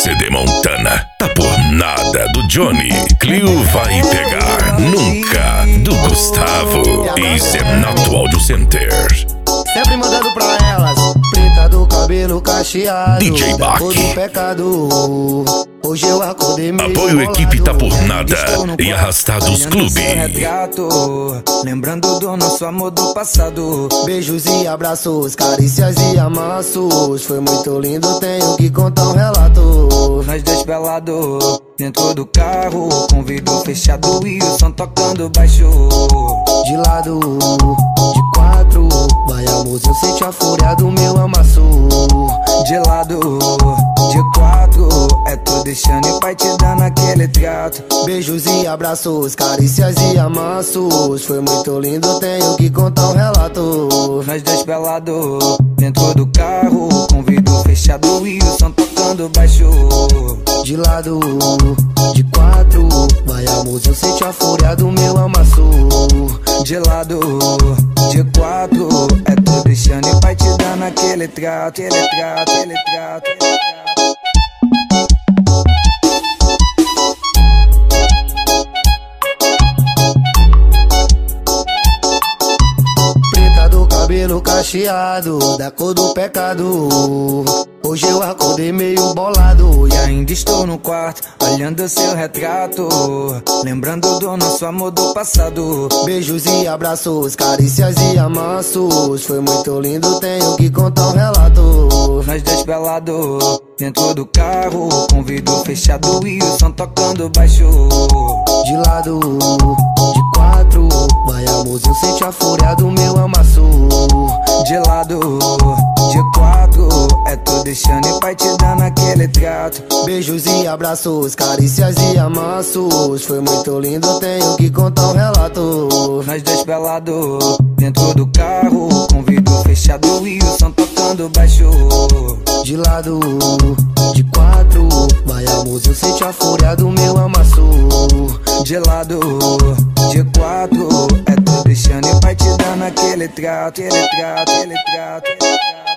CD Montana, tá por nada do Johnny. Clio vai pegar nunca do Gustavo. Isso é Nato Audio Center. Sempre mandando pra elas. Preta do cabelo cacheado, DJ Bach. cor do pecado. Hoje eu acordei meio Apoio bolado. Equipe Tá Por Nada e Arrastados Clube. Retrato, lembrando do nosso amor do passado. Beijos e abraços, carícias e amassos. Foi muito lindo, tenho que contar um relato. Nós dois pelados, dentro do carro, com vidro fechado e o som tocando baixo. De lado, de quatro, vai amor, eu sente a fúria do meu amasso. De lado, de quatro, é tu deixando e pai te dando aquele trato. Beijos e abraços, carícias e amassos. Foi muito lindo, tenho que contar um relato. Nós dois pelados, dentro do carro, com vidro fechado e o som tocando baixo. De lado, de quatro, vai amor, eu sente a fúria do meu amasso. De lado, de quatro, é tu deixando e pai te dando aquele trato, aquele trato, aquele trato, aquele trato. Cabelo cacheado, da cor do pecado. Hoje eu acordei meio bolado e ainda estou no quarto, olhando seu retrato, lembrando do nosso amor do passado. Beijos e abraços, carícias e amassos. Foi muito lindo, tenho que contar um relato. Nós dois pelados, dentro do carro, com vidro fechado e o som tocando baixo. De lado, de quatro, vai amor, eu sente a fúria do meu amasso. De lado, de quatro, é tu deixando e pai te dando aquele trato. Beijos e abraços, carícias e amassos. Foi muito lindo, tenho que contar um relato. Nós dois pelados, dentro do carro, com vidro fechado e o som tocando baixo. De lado, de quatro, vai amor, eu sente a fúria do meu amasso. De lado, de quatro, é tu deixando e pai te dando aquele trato, aquele trato, aquele trato, aquele trato.